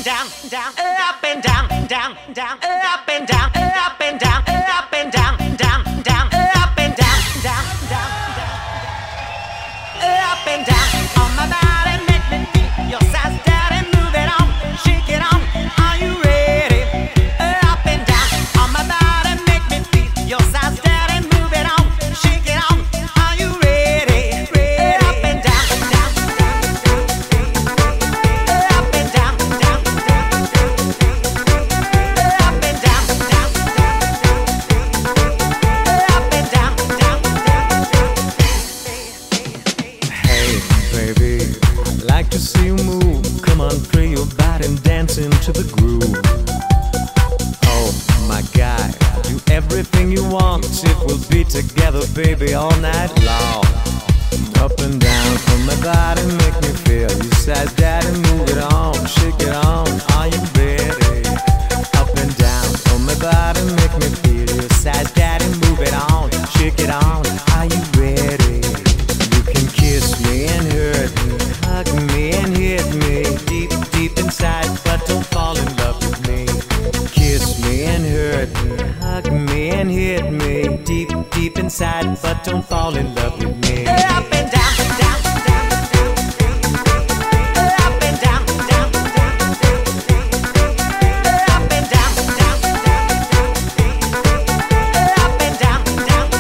down, down, up and down, down, down, up and down, up and down, up and down, down, down, up and down, down, down, up and down on my body, make me feel your size, daddy, move it on, shake it on. Are you ready? Up and down on my body, make me feel your size, daddy, move it on, shake it on. Are you ready? Up and down, down, up and down, down, up and down, down, up and down, down. Hey, baby, I'd like to see you move. Come on, free your body and dance into the groove. Oh, my guy, do everything you want. If we'll be together, baby, all night long. Up and down from my body, make me feel you said, daddy, move it on, shake it on. Are you ready? Up and down from my body, make me feel you said, daddy, move it on, shake it on. Are you ready? You can kiss me and hurt me, hug me and hit me deep, deep inside, but don't fall in love with me. Kiss me and hurt me, hug me and hit me deep, deep inside, but don't fall in love with me. Up and down, down, down, up and down, down, up and down, down, up and down, down.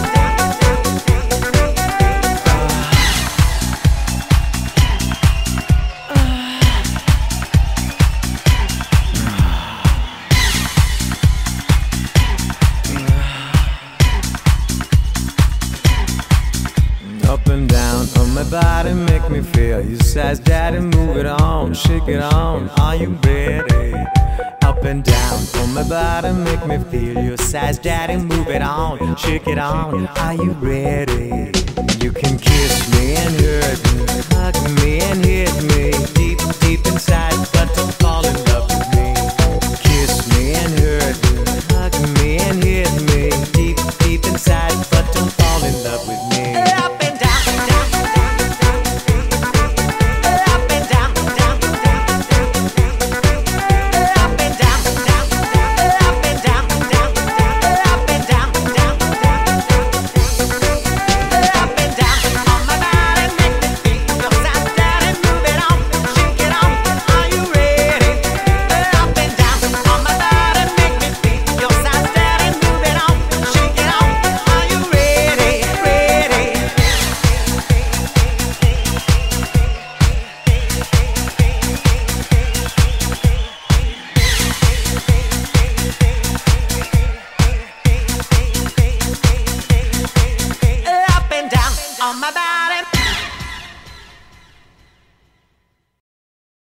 Up and down on my body, make me feel you size, daddy, move it on, shake it on. Are you ready? Up and down on my body, make me feel your size, daddy, move it on, shake it on. Are you ready? You can kiss me and hurt me, hug me and hit me deep, deep inside, but don't fall in love with me. Kiss me and hurt me, hug me and hit me deep, deep inside, but don't fall in love with me. Up and down, down, up and down, down, up and down, down, up and down, down, up and down, down, up and down on my body, make me feel your size, daddy, move it on, shake it on. Are you ready? Up and down on my body, make me feel your size, daddy, move it on, shake it on. Are you ready? Ready? Up and down on my back.